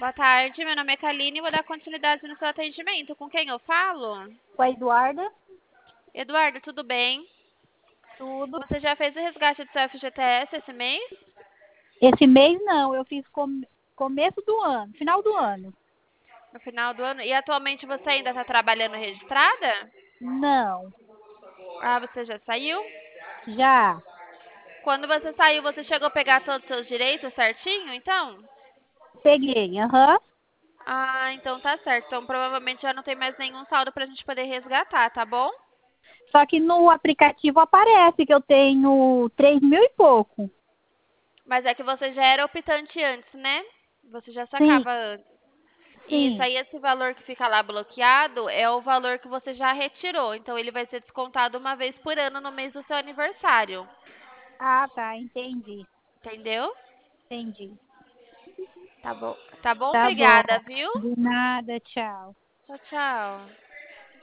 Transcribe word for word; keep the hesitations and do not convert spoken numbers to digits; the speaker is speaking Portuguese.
Boa tarde, meu nome é Kaline e vou dar continuidade no seu atendimento. Com quem eu falo? Com a Eduarda, Eduardo, tudo bem? tudo. Você já fez o resgate do seu F G T S esse mês? Esse mês não, eu fiz com, começo do ano, final do ano. No final do ano? E atualmente você ainda está trabalhando registrada? Não, Ah, você já saiu? já Quando você saiu, você chegou a pegar todos os seus direitos certinho, então? peguei, aham. Ah, então tá certo. Então provavelmente já não tem mais nenhum saldo pra gente poder resgatar, tá bom? Só que no aplicativo aparece que eu tenho três mil e pouco. Mas é que você já era optante antes, né? Você já Sim, sacava antes. Isso sim. aí, esse valor que fica lá bloqueado é o valor que você já retirou. Então ele vai ser descontado uma vez por ano no mês do seu aniversário. Ah, tá, entendi, Entendeu? entendi. Tá bom. Tá bom? Tá bom. Obrigada, viu? De nada, tchau. Tchau, tchau.